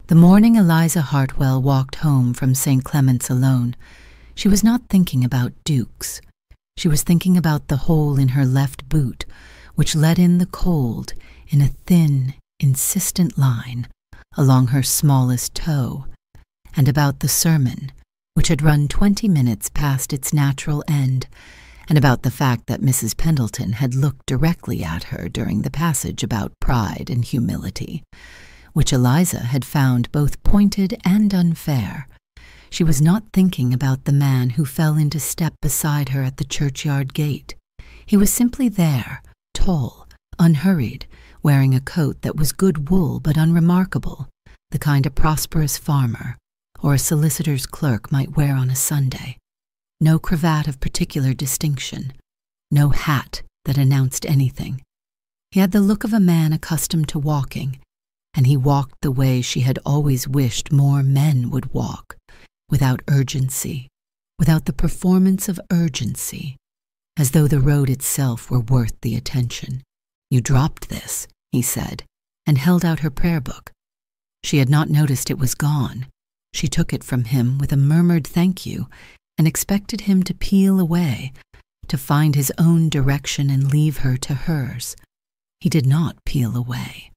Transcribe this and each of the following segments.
The morning Eliza Hartwell walked home from St. Clement's alone, she was not thinking about dukes. She was thinking about the hole in her left boot, which let in the cold in a thin, insistent line along her smallest toe, and about the sermon, which had run 20 minutes past its natural end, and about the fact that Mrs. Pendleton had looked directly at her during the passage about pride and humility, which Eliza had found both pointed and unfair. She was not thinking about the man who fell into step beside her at the churchyard gate. He was simply there, tall, unhurried, wearing a coat that was good wool but unremarkable, the kind a prosperous farmer or a solicitor's clerk might wear on a Sunday. No cravat of particular distinction, no hat that announced anything. He had the look of a man accustomed to walking, and he walked the way she had always wished more men would walk, without urgency, without the performance of urgency, as though the road itself were worth the attention. "You dropped this," he said, and held out her prayer book. She had not noticed it was gone. She took it from him with a murmured thank you and expected him to peel away, to find his own direction and leave her to hers. He did not peel away.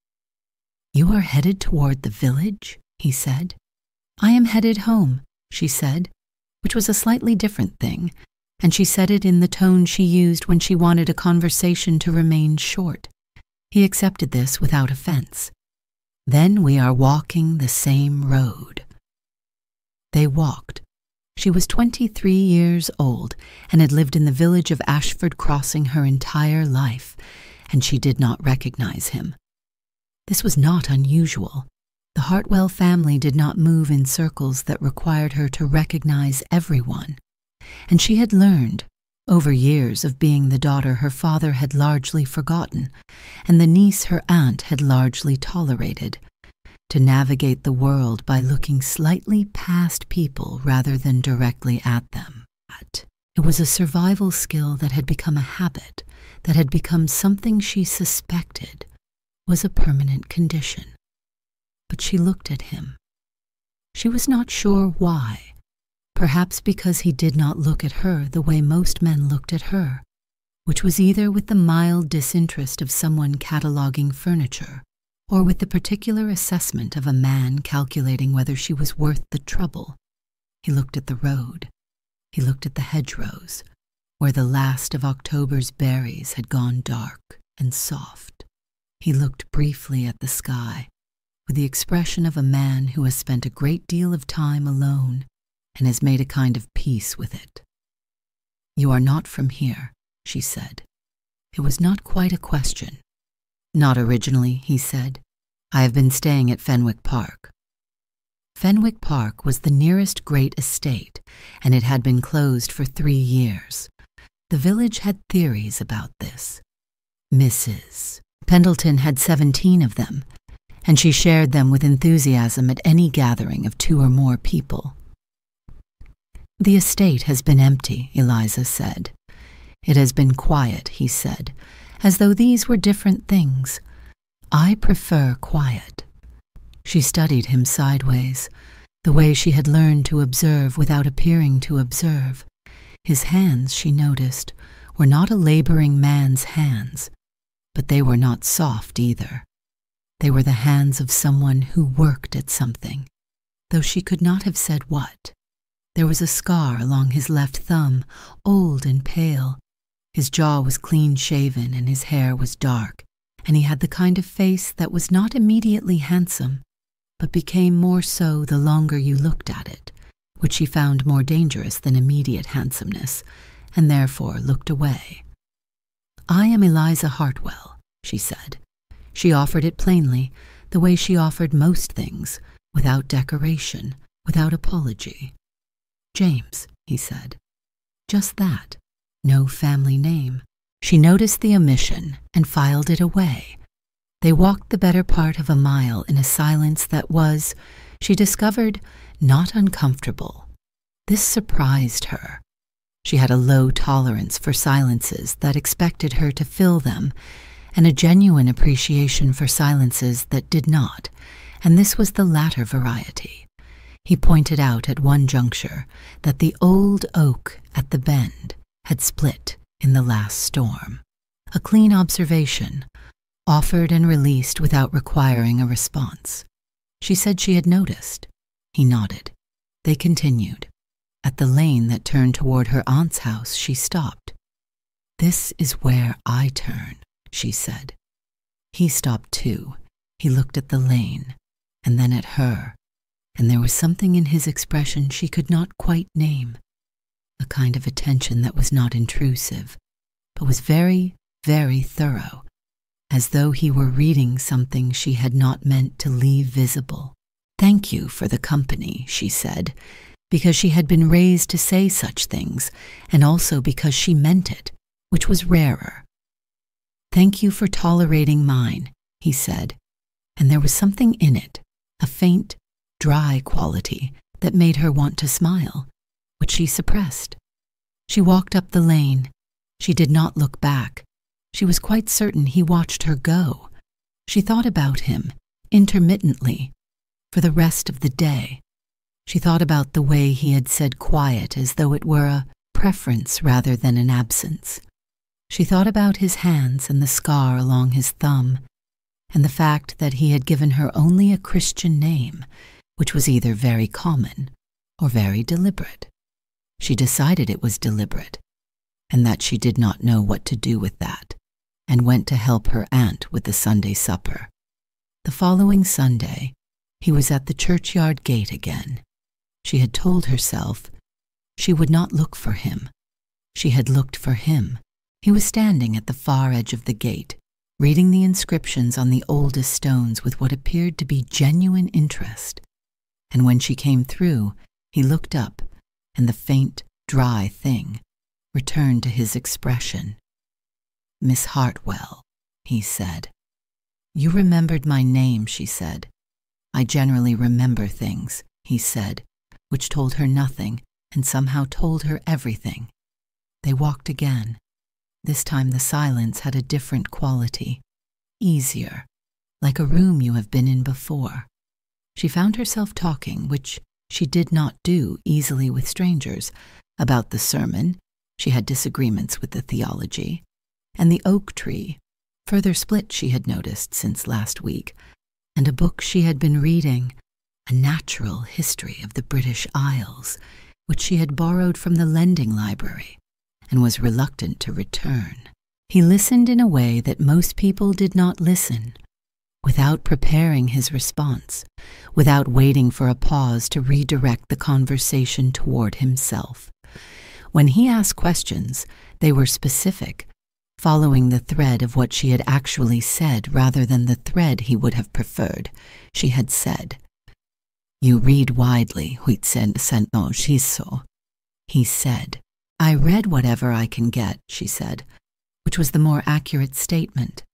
"You are headed toward the village?" he said. "I am headed home," she said, which was a slightly different thing, and she said it in the tone she used when she wanted a conversation to remain short. He accepted this without offense. "Then we are walking the same road." They walked. She was 23 years old and had lived in the village of Ashford Crossing her entire life, and she did not recognize him. This was not unusual. The Hartwell family did not move in circles that required her to recognize everyone, and she had learned, over years of being the daughter her father had largely forgotten, and the niece her aunt had largely tolerated, to navigate the world by looking slightly past people rather than directly at them. It was a survival skill that had become a habit, that had become something she suspected was a permanent condition. But she looked at him. She was not sure why. Perhaps because he did not look at her the way most men looked at her, which was either with the mild disinterest of someone cataloguing furniture, or with the particular assessment of a man calculating whether she was worth the trouble. He looked at the road. He looked at the hedgerows, where the last of October's berries had gone dark and soft. He looked briefly at the sky, with the expression of a man who has spent a great deal of time alone and has made a kind of peace with it. "You are not from here," she said. It was not quite a question. "Not originally," he said. "I have been staying at Fenwick Park." Fenwick Park was the nearest great estate, and it had been closed for 3 years. The village had theories about this. Mrs. Pendleton had 17 of them, and she shared them with enthusiasm at any gathering of 2 or more people. "The estate has been empty," Eliza said. "It has been quiet," he said, as though these were different things. "I prefer quiet." She studied him sideways, the way she had learned to observe without appearing to observe. His hands, she noticed, were not a laboring man's hands, but they were not soft either. They were the hands of someone who worked at something, though she could not have said what. There was a scar along his left thumb, old and pale. His jaw was clean-shaven and his hair was dark, and he had the kind of face that was not immediately handsome, but became more so the longer you looked at it, which she found more dangerous than immediate handsomeness, and therefore looked away. "I am Eliza Hartwell," she said. She offered it plainly, the way she offered most things, without decoration, without apology. "James," he said. Just that. No family name. She noticed the omission and filed it away. They walked the better part of a mile in a silence that was, she discovered, not uncomfortable. This surprised her. She had a low tolerance for silences that expected her to fill them, and a genuine appreciation for silences that did not, and this was the latter variety. He pointed out at one juncture that the old oak at the bend had split in the last storm. A clean observation, offered and released without requiring a response. She said she had noticed. He nodded. They continued. At the lane that turned toward her aunt's house, she stopped. "This is where I turn," she said. He stopped too. He looked at the lane, and then at her, and there was something in his expression she could not quite name, a kind of attention that was not intrusive, but was very, very thorough, as though he were reading something she had not meant to leave visible. "Thank you for the company," she said, because she had been raised to say such things, and also because she meant it, which was rarer. "Thank you for tolerating mine," he said, and there was something in it, a faint, dry quality that made her want to smile, which she suppressed. She walked up the lane. She did not look back. She was quite certain he watched her go. She thought about him, intermittently, for the rest of the day. She thought about the way he had said quiet as though it were a preference rather than an absence. She thought about his hands and the scar along his thumb, and the fact that he had given her only a Christian name, which was either very common or very deliberate. She decided it was deliberate, and that she did not know what to do with that, and went to help her aunt with the Sunday supper. The following Sunday, he was at the churchyard gate again. She had told herself she would not look for him. She had looked for him. He was standing at the far edge of the gate, reading the inscriptions on the oldest stones with what appeared to be genuine interest. And when she came through, he looked up, and the faint, dry thing returned to his expression. "Miss Hartwell," he said. "You remembered my name," she said. "I generally remember things," he said, which told her nothing and somehow told her everything. They walked again. This time the silence had a different quality, easier, like a room you have been in before. She found herself talking, which she did not do easily with strangers, about the sermon. She had disagreements with the theology, and the oak tree, further split she had noticed since last week, and a book she had been reading, a natural history of the British Isles, which she had borrowed from the lending library and was reluctant to return. He listened in a way that most people did not listen, without preparing his response, without waiting for a pause to redirect the conversation toward himself. When he asked questions, they were specific, following the thread of what she had actually said rather than the thread he would have preferred. She had said, "You read widely, Huitsen. He said, "I read whatever I can get," she said, which was the more accurate statement.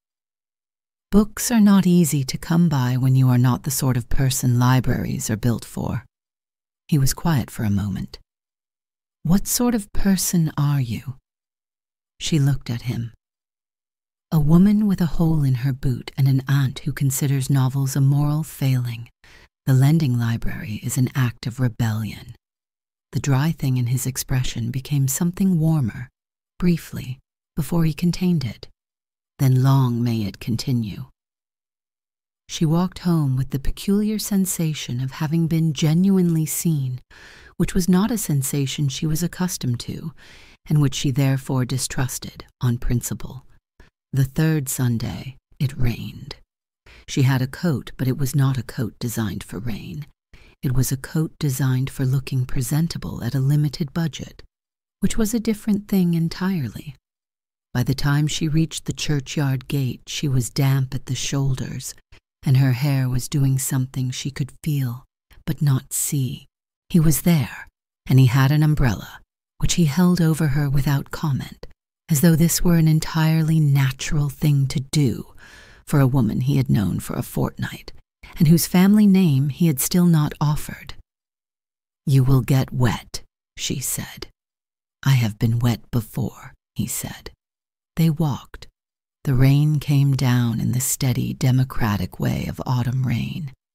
Books are not easy to come by when you are not the sort of person libraries are built for. He was quiet for a moment. "What sort of person are you?" She looked at him. A woman with a hole in her boot and an aunt who considers novels a moral failing. The lending library is an act of rebellion. The dry thing in his expression became something warmer, briefly, before he contained it. Then long may it continue. She walked home with the peculiar sensation of having been genuinely seen, which was not a sensation she was accustomed to, and which she therefore distrusted on principle. The third Sunday, it rained. She had a coat, but it was not a coat designed for rain. It was a coat designed for looking presentable at a limited budget, which was a different thing entirely. By the time she reached the churchyard gate, she was damp at the shoulders, and her hair was doing something she could feel but not see. He was there, and he had an umbrella, which he held over her without comment, as though this were an entirely natural thing to do for a woman he had known for a fortnight, and whose family name he had still not offered. "You will get wet," she said. "I have been wet before," he said. They walked. The rain came down in the steady, democratic way of autumn rain.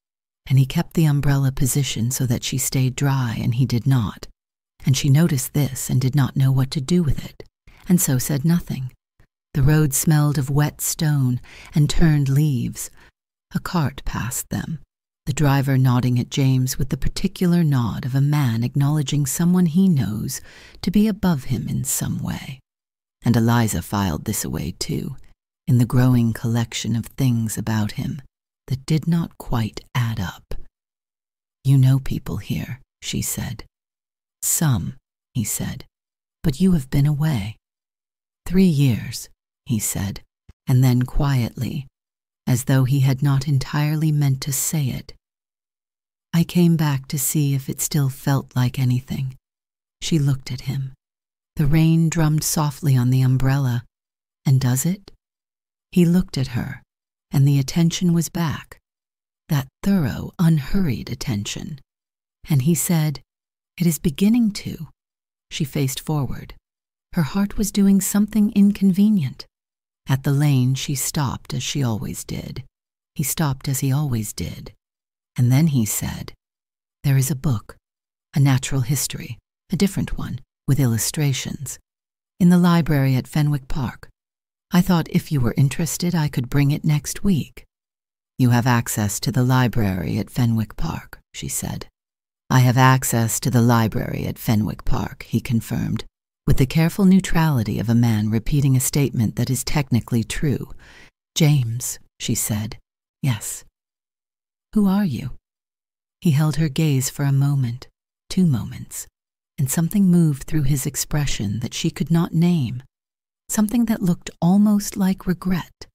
and he kept the umbrella positioned so that she stayed dry and he did not, and she noticed this and did not know what to do with it, and so said nothing. The road smelled of wet stone and turned leaves. A cart passed them, the driver nodding at James with the particular nod of a man acknowledging someone he knows to be above him in some way. And Eliza filed this away too, in the growing collection of things about him that did not quite add up. "You know people here," she said. "Some," he said, "but you have been away." 3 years, he said, and then quietly, as though he had not entirely meant to say it. "I came back to see if it still felt like anything." She looked at him. The rain drummed softly on the umbrella. "And does it?" He looked at her, and the attention was back, that thorough, unhurried attention. And he said, "It is beginning to." She faced forward. Her heart was doing something inconvenient. At the lane she stopped as she always did. He stopped as he always did. And then he said, "There is a book, a natural history, a different one, with illustrations, in the library at Fenwick Park. I thought if you were interested I could bring it next week." "You have access to the library at Fenwick Park," she said. "I have access to the library at Fenwick Park," he confirmed, with the careful neutrality of a man repeating a statement that is technically true. "James," she said. "Yes." "Who are you?" He held her gaze for a moment, 2 moments, and something moved through his expression that she could not name, something that looked almost like regret.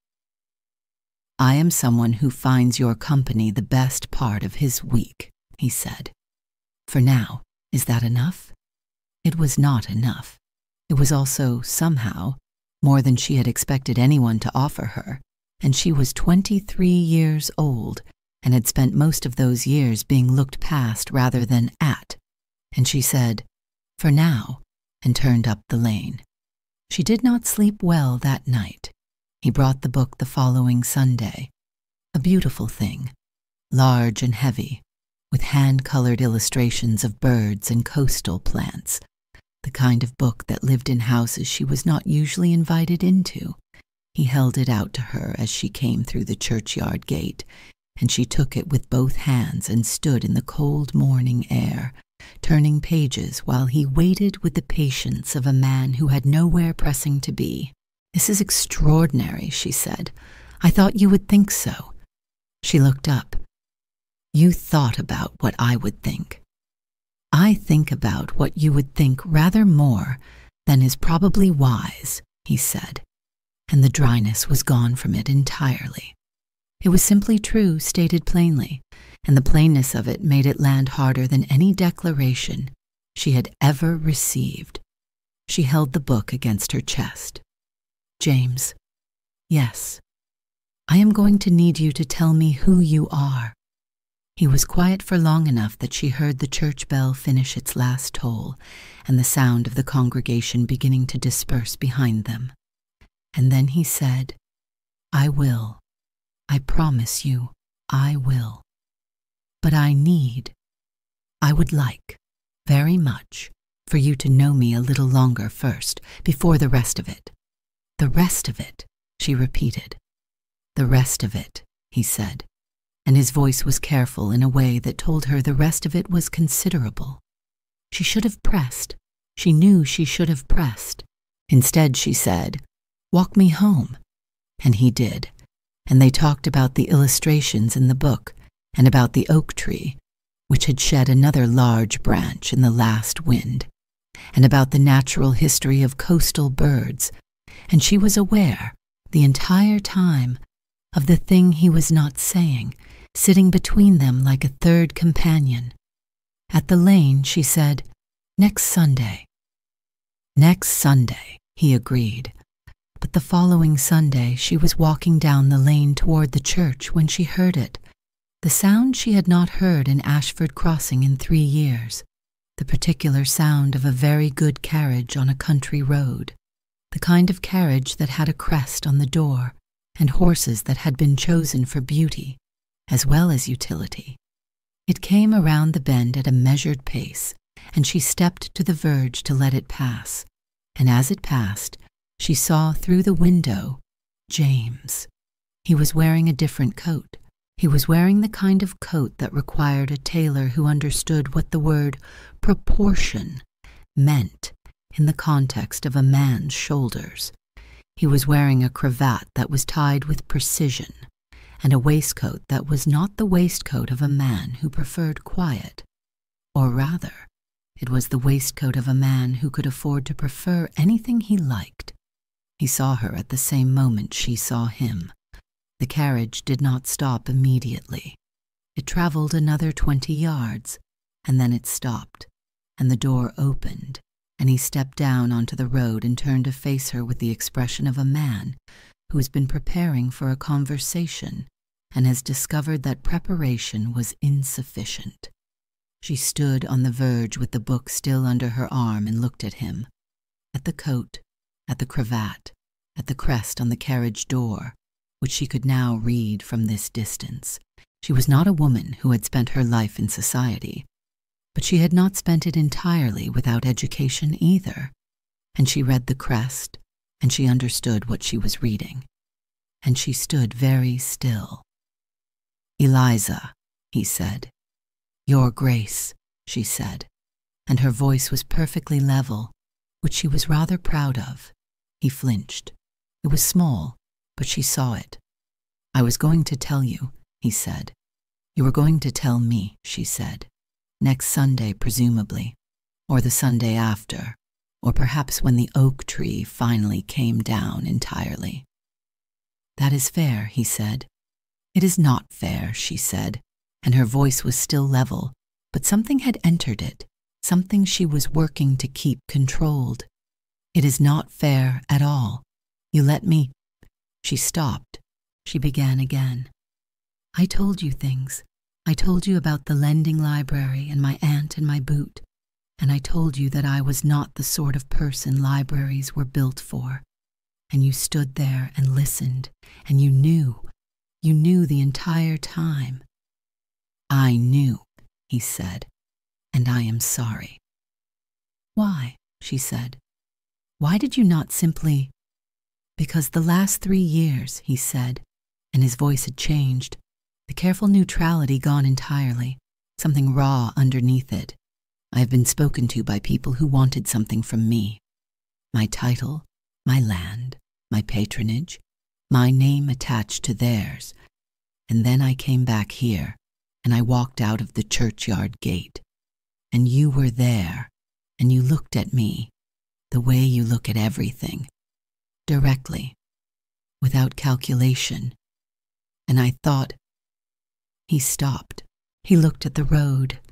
"I am someone who finds your company the best part of his week," he said. "For now, is that enough?" It was not enough. It was also, somehow, more than she had expected anyone to offer her, and she was 23 years old and had spent most of those years being looked past rather than at, and she said, "For now," and turned up the lane. She did not sleep well that night. He brought the book the following Sunday, a beautiful thing, large and heavy, with hand-colored illustrations of birds and coastal plants, the kind of book that lived in houses she was not usually invited into. He held it out to her as she came through the churchyard gate, and she took it with both hands and stood in the cold morning air, turning pages while he waited with the patience of a man who had nowhere pressing to be. "This is extraordinary," she said. "I thought you would think so." She looked up. "You thought about what I would think." "I think about what you would think rather more than is probably wise," he said, and the dryness was gone from it entirely. It was simply true, stated plainly, and the plainness of it made it land harder than any declaration she had ever received. She held the book against her chest. "James, yes, I am going to need you to tell me who you are." He was quiet for long enough that she heard the church bell finish its last toll and the sound of the congregation beginning to disperse behind them. And then he said, "I will. I promise you, I will. But I would like, very much, for you to know me a little longer first, before the rest of it." "The rest of it," she repeated. "The rest of it," he said, and his voice was careful in a way that told her the rest of it was considerable. She should have pressed. She knew she should have pressed. Instead, she said, "Walk me home." And he did, and they talked about the illustrations in the book and about the oak tree, which had shed another large branch in the last wind, and about the natural history of coastal birds, and she was aware, the entire time, of the thing he was not saying, sitting between them like a third companion. At the lane, she said, "Next Sunday." "Next Sunday," he agreed. But the following Sunday she was walking down the lane toward the church when she heard it, the sound she had not heard in Ashford Crossing in 3 years, the particular sound of a very good carriage on a country road, the kind of carriage that had a crest on the door and horses that had been chosen for beauty as well as utility, It came around the bend at a measured pace, and she stepped to the verge to let it pass. And as it passed, she saw through the window James. He was wearing a different coat. He was wearing the kind of coat that required a tailor who understood what the word proportion meant in the context of a man's shoulders. He was wearing a cravat that was tied with precision, and a waistcoat that was not the waistcoat of a man who preferred quiet. Or rather, it was the waistcoat of a man who could afford to prefer anything he liked. He saw her at the same moment she saw him. The carriage did not stop immediately. It traveled another 20 yards, and then it stopped, and the door opened, and he stepped down onto the road and turned to face her with the expression of a man who has been preparing for a conversation and has discovered that preparation was insufficient. She stood on the verge with the book still under her arm and looked at him, at the coat, at the cravat, at the crest on the carriage door, which she could now read from this distance. She was not a woman who had spent her life in society, but she had not spent it entirely without education either, and she read the crest, and she understood what she was reading, and she stood very still. "Eliza," he said. "Your Grace," she said, and her voice was perfectly level, which she was rather proud of. He flinched. It was small, but she saw it. "I was going to tell you," he said. "You were going to tell me," she said. "Next Sunday, presumably, or the Sunday after, or perhaps when the oak tree finally came down entirely." "That is fair," he said. "It is not fair," she said, and her voice was still level, but something had entered it, something she was working to keep controlled. "It is not fair at all. You let me—" She stopped. She began again. "I told you things. I told you about the lending library and my aunt and my boot, and I told you that I was not the sort of person libraries were built for. And you stood there and listened, and you knew the entire time." "I knew," he said, "and I am sorry." "Why?" she said. "Why did you not simply—" "Because the last 3 years," he said, and his voice had changed, the careful neutrality gone entirely, something raw underneath it. "I have been spoken to by people who wanted something from me. My title, my land, my patronage, my name attached to theirs. And then I came back here, and I walked out of the churchyard gate. And you were there, and you looked at me, the way you look at everything, directly, without calculation. And I thought—" He stopped. He looked at the road.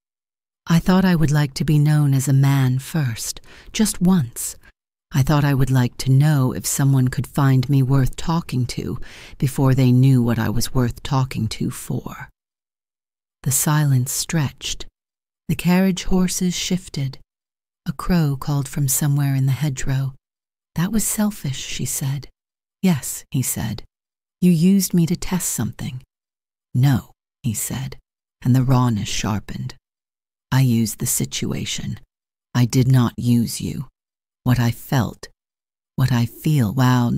"I thought I would like to be known as a man first, just once. I thought I would like to know if someone could find me worth talking to before they knew what I was worth talking to for." The silence stretched. The carriage horses shifted. A crow called from somewhere in the hedgerow. "That was selfish," she said. "Yes," he said. "You used me to test something." "No," he said, and the rawness sharpened. "I used the situation. I did not use you. What I felt, what I feel,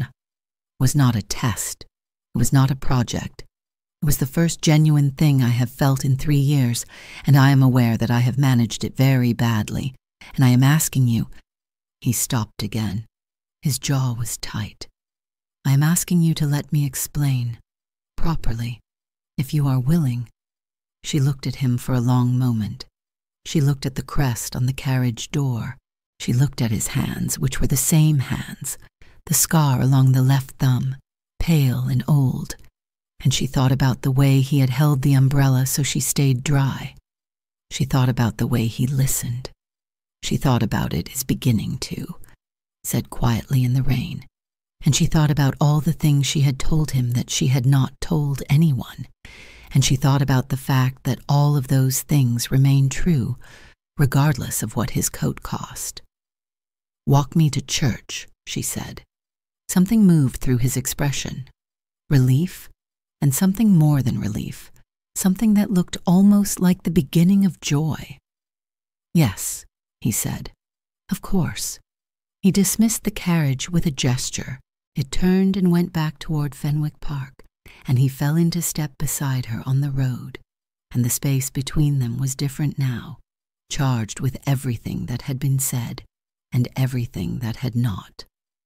was not a test. It was not a project. It was the first genuine thing I have felt in 3 years, and I am aware that I have managed it very badly, and I am asking you—" He stopped again. His jaw was tight. "I am asking you to let me explain, properly, if you are willing." She looked at him for a long moment. She looked at the crest on the carriage door. She looked at his hands, which were the same hands, the scar along the left thumb, pale and old, and she thought about the way he had held the umbrella so she stayed dry. She thought about the way he listened. She thought about it as beginning to, said quietly in the rain, and she thought about all the things she had told him that she had not told anyone, and she thought about the fact that all of those things remained true, regardless of what his coat cost. "Walk me to church," she said. Something moved through his expression. Relief, and something more than relief, something that looked almost like the beginning of joy. "Yes," he said. "Of course." He dismissed the carriage with a gesture. It turned and went back toward Fenwick Park, and he fell into step beside her on the road, and the space between them was different now, charged with everything that had been said and everything that had not.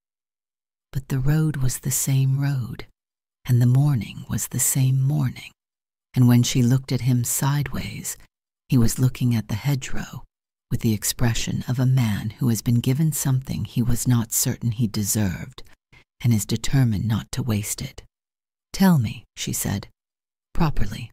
But the road was the same road, and the morning was the same morning, and when she looked at him sideways, he was looking at the hedgerow with the expression of a man who has been given something he was not certain he deserved and is determined not to waste it. "Tell me," she said, "properly."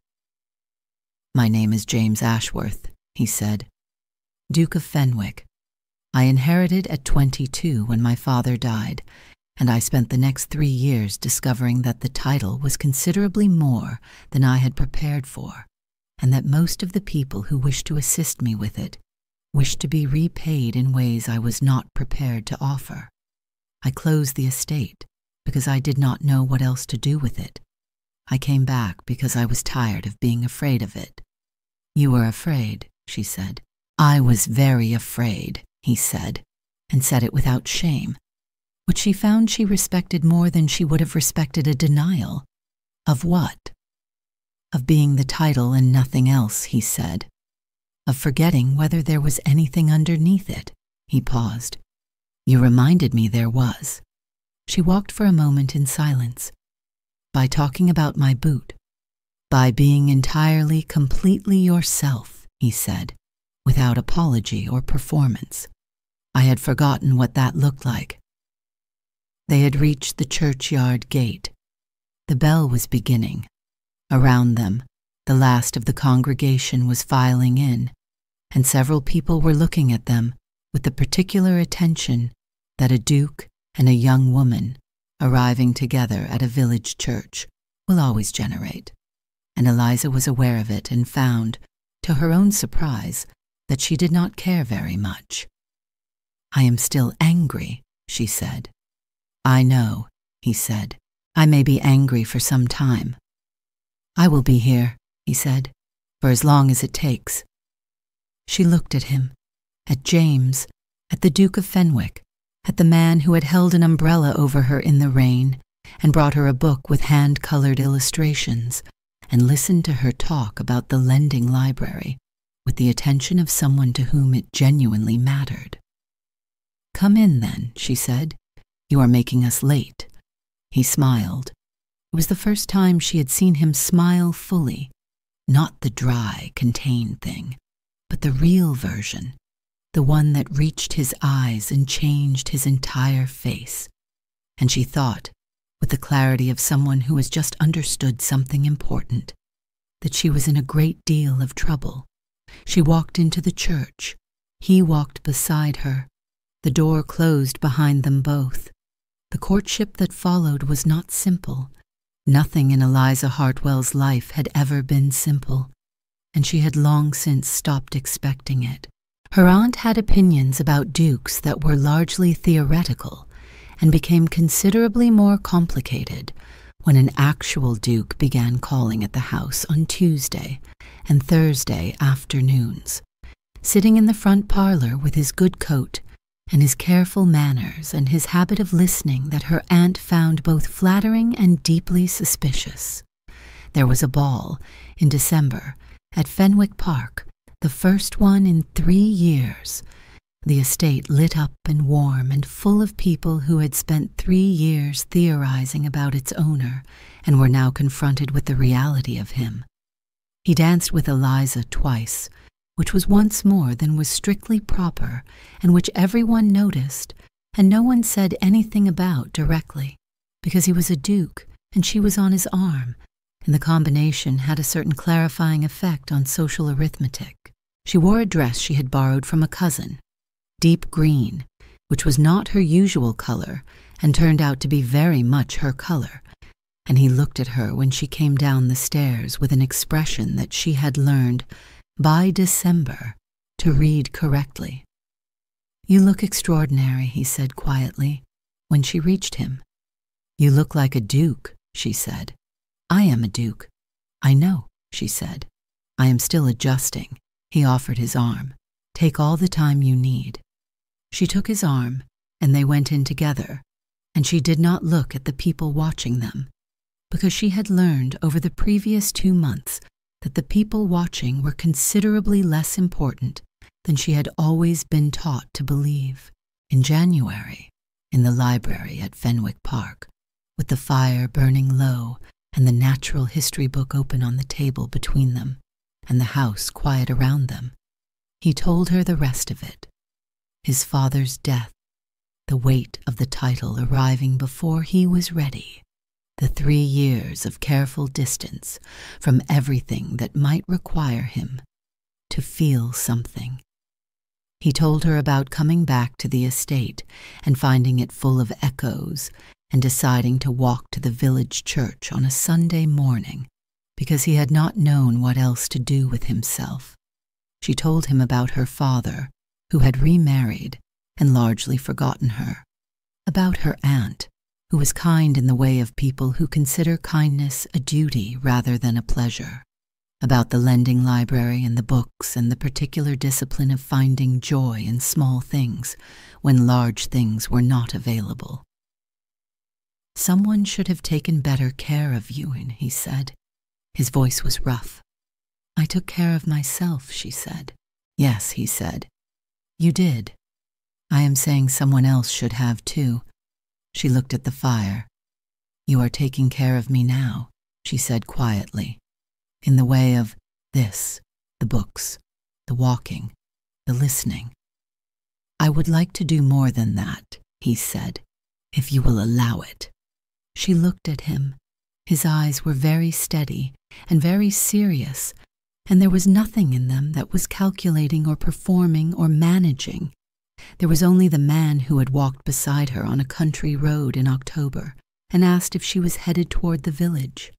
"My name is James Ashworth," he said, "Duke of Fenwick. I inherited at 22 when my father died, and I spent the next 3 years discovering that the title was considerably more than I had prepared for, and that most of the people who wished to assist me with it wished to be repaid in ways I was not prepared to offer. I closed the estate because I did not know what else to do with it. I came back because I was tired of being afraid of it." "You were afraid," she said. "I was very afraid," he said, and said it without shame, which she found she respected more than she would have respected a denial. "Of what?" "Of being the title and nothing else," he said. "Of forgetting whether there was anything underneath it." He paused. "You reminded me there was." She walked for a moment in silence. "By talking about my boot. By being entirely, completely yourself," he said, without apology or performance. "I had forgotten what that looked like." They had reached the churchyard gate. The bell was beginning. Around them, the last of the congregation was filing in, and several people were looking at them with the particular attention that a duke and a young woman, arriving together at a village church, will always generate, and Eliza was aware of it and found, to her own surprise, that she did not care very much. "I am still angry," she said. "I know," he said. "I may be angry for some time." "I will be here," he said, "for as long as it takes." She looked at him, at James, at the Duke of Fenwick, at the man who had held an umbrella over her in the rain and brought her a book with hand-colored illustrations, and listened to her talk about the lending library with the attention of someone to whom it genuinely mattered. "Come in, then," she said. "You are making us late." He smiled. It was the first time she had seen him smile fully, not the dry, contained thing, but the real version, the one that reached his eyes and changed his entire face. And she thought, with the clarity of someone who has just understood something important, that she was in a great deal of trouble. She walked into the church. He walked beside her. The door closed behind them both. The courtship that followed was not simple. Nothing in Eliza Hartwell's life had ever been simple, and she had long since stopped expecting it. Her aunt had opinions about dukes that were largely theoretical and became considerably more complicated when an actual duke began calling at the house on Tuesday and Thursday afternoons, sitting in the front parlor with his good coat and his careful manners and his habit of listening that her aunt found both flattering and deeply suspicious. There was a ball in December at Fenwick Park, the first one in 3 years. The estate lit up and warm and full of people who had spent 3 years theorizing about its owner and were now confronted with the reality of him. He danced with Eliza twice, which was once more than was strictly proper and which everyone noticed and no one said anything about directly, because he was a duke and she was on his arm, and the combination had a certain clarifying effect on social arithmetic. She wore a dress she had borrowed from a cousin, deep green, which was not her usual color and turned out to be very much her color, and he looked at her when she came down the stairs with an expression that she had learned, by December, to read correctly. "You look extraordinary," he said quietly, when she reached him. "You look like a duke," she said. "I am a duke." "I know," she said. "I am still adjusting." He offered his arm. "Take all the time you need." She took his arm, and they went in together, and she did not look at the people watching them, because she had learned over the previous 2 months that the people watching were considerably less important than she had always been taught to believe. In January, in the library at Fenwick Park, with the fire burning low and the natural history book open on the table between them, and the house quiet around them, he told her the rest of it. His father's death, the weight of the title arriving before he was ready, the 3 years of careful distance from everything that might require him to feel something. He told her about coming back to the estate and finding it full of echoes and deciding to walk to the village church on a Sunday morning because he had not known what else to do with himself. She told him about her father, who had remarried and largely forgotten her, about her aunt, who was kind in the way of people who consider kindness a duty rather than a pleasure, about the lending library and the books and the particular discipline of finding joy in small things when large things were not available. "Someone should have taken better care of Ewan," he said. His voice was rough. "I took care of myself," she said. "Yes," he said. "You did. I am saying someone else should have too." She looked at the fire. "You are taking care of me now," she said quietly, "in the way of this, the books, the walking, the listening." "I would like to do more than that," he said, "if you will allow it." She looked at him. His eyes were very steady and very serious, and there was nothing in them that was calculating or performing or managing. There was only the man who had walked beside her on a country road in October and asked if she was headed toward the village.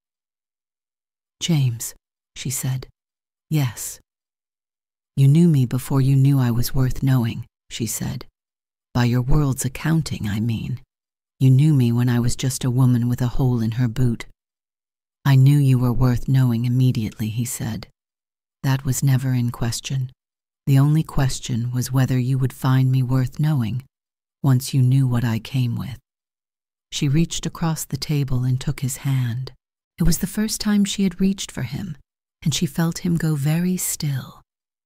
"James," she said. "Yes." "You knew me before you knew I was worth knowing," she said. "By your world's accounting, I mean. You knew me when I was just a woman with a hole in her boot." "I knew you were worth knowing immediately," he said. "That was never in question. The only question was whether you would find me worth knowing once you knew what I came with." She reached across the table and took his hand. It was the first time she had reached for him, and she felt him go very still.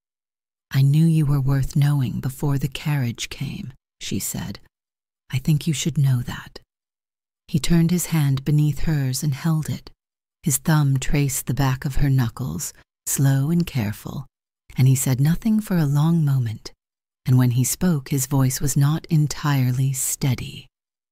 "I knew you were worth knowing before the carriage came," she said. "I think you should know that." He turned his hand beneath hers and held it. His thumb traced the back of her knuckles, slow and careful, and he said nothing for a long moment, and when he spoke his voice was not entirely steady.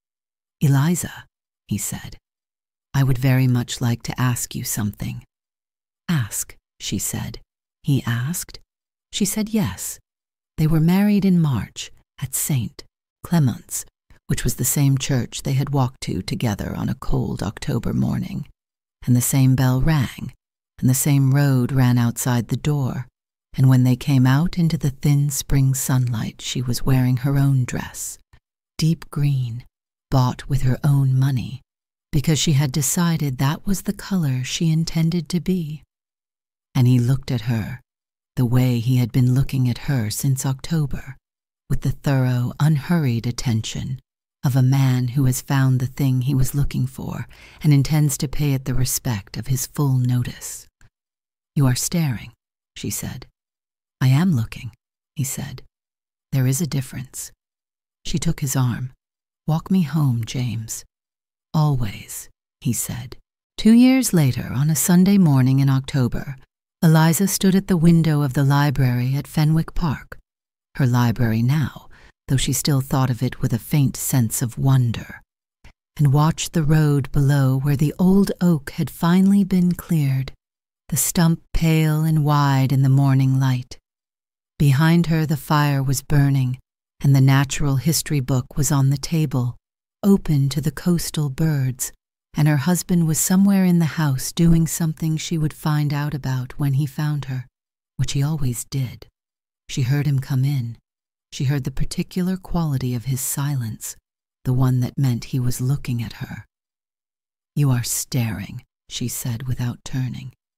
"Eliza," he said, "I would very much like to ask you something." "Ask," she said. He asked. She said yes. They were married in March at St. Clement's, which was the same church they had walked to together on a cold October morning, and the same bell rang, and the same road ran outside the door, and when they came out into the thin spring sunlight she was wearing her own dress, deep green, bought with her own money, because she had decided that was the color she intended to be. And he looked at her, the way he had been looking at her since October, with the thorough, unhurried attention of a man who has found the thing he was looking for and intends to pay it the respect of his full notice. "You are staring," she said. "I am looking," he said. "There is a difference." She took his arm. "Walk me home, James." "Always," he said. 2 years later, on a Sunday morning in October, Eliza stood at the window of the library at Fenwick Park, her library now, though she still thought of it with a faint sense of wonder, and watched the road below where the old oak had finally been cleared, the stump pale and wide in the morning light. Behind her the fire was burning, and the natural history book was on the table, open to the coastal birds, and her husband was somewhere in the house doing something she would find out about when he found her, which he always did. She heard him come in. She heard the particular quality of his silence, the one that meant he was looking at her. "You are staring," she said without turning.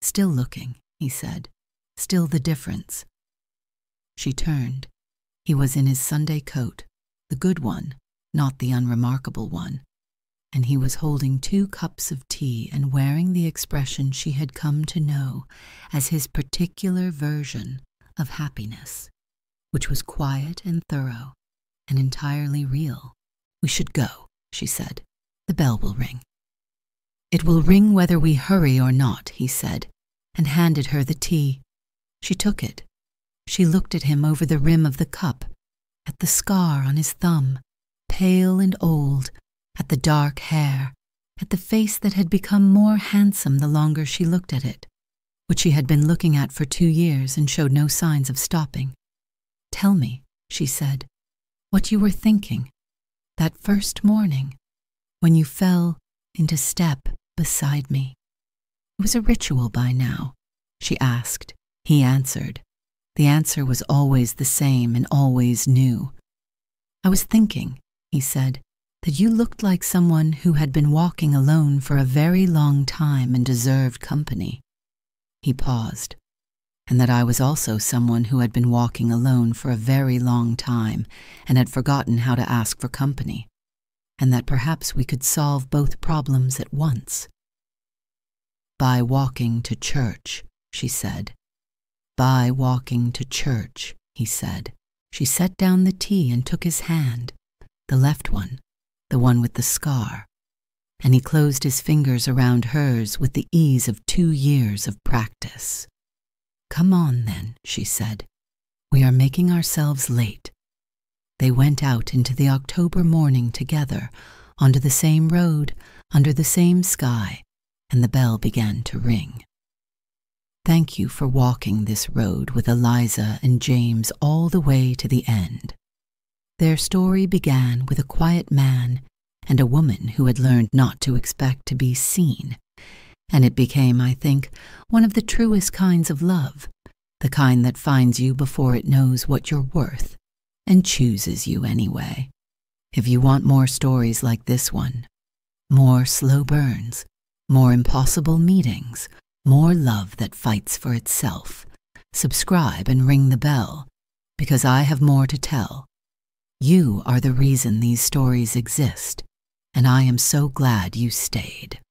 Still looking, he said. Still the difference. She turned. He was in his Sunday coat, the good one, not the unremarkable one, and he was holding 2 cups of tea and wearing the expression she had come to know as his particular version of happiness, which was quiet and thorough and entirely real. We should go, she said. The bell will ring. It will ring whether we hurry or not, he said, and handed her the tea. She took it. She looked at him over the rim of the cup, at the scar on his thumb, pale and old, at the dark hair, at the face that had become more handsome the longer she looked at it, which she had been looking at for 2 years and showed no signs of stopping. Tell me, she said, what you were thinking, that first morning, when you fell into step beside me. It was a ritual by now, she asked. He answered. The answer was always the same and always new. I was thinking, he said, that you looked like someone who had been walking alone for a very long time and deserved company. He paused. And that I was also someone who had been walking alone for a very long time and had forgotten how to ask for company, and that perhaps we could solve both problems at once. By walking to church, she said. By walking to church, he said. She set down the tea and took his hand, the left one, the one with the scar, and he closed his fingers around hers with the ease of 2 years of practice. Come on, then, she said. We are making ourselves late. They went out into the October morning together, onto the same road, under the same sky, and the bell began to ring. Thank you for walking this road with Eliza and James all the way to the end. Their story began with a quiet man and a woman who had learned not to expect to be seen, and it became, I think, one of the truest kinds of love, the kind that finds you before it knows what you're worth, and chooses you anyway. If you want more stories like this one, more slow burns, more impossible meetings, more love that fights for itself, subscribe and ring the bell, because I have more to tell. You are the reason these stories exist, and I am so glad you stayed.